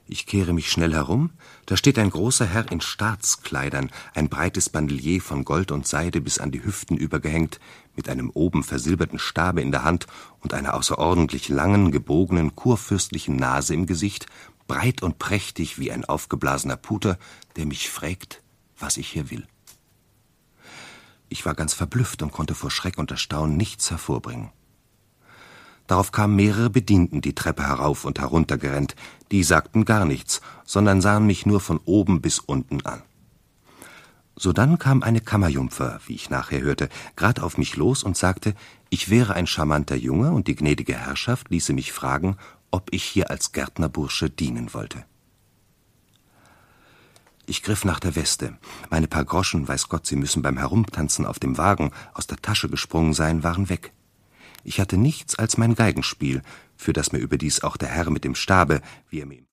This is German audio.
Ich kehre mich schnell herum, da steht ein großer Herr in Staatskleidern, ein breites Bandelier von Gold und Seide bis an die Hüften übergehängt, mit einem oben versilberten Stabe in der Hand und einer außerordentlich langen, gebogenen, kurfürstlichen Nase im Gesicht, breit und prächtig wie ein aufgeblasener Puter, der mich fragt, was ich hier will. Ich war ganz verblüfft und konnte vor Schreck und Erstaunen nichts hervorbringen. Darauf kamen mehrere Bedienten die Treppe herauf und herunter gerannt. Die sagten gar nichts, sondern sahen mich nur von oben bis unten an. Sodann kam eine Kammerjungfer, wie ich nachher hörte, grad auf mich los und sagte, ich wäre ein charmanter Junge und die gnädige Herrschaft ließe mich fragen, ob ich hier als Gärtnerbursche dienen wollte. Ich griff nach der Weste. Meine paar Groschen, weiß Gott, sie müssen beim Herumtanzen auf dem Wagen aus der Tasche gesprungen sein, waren weg. Ich hatte nichts als mein Geigenspiel, für das mir überdies auch der Herr mit dem Stabe, wie er mir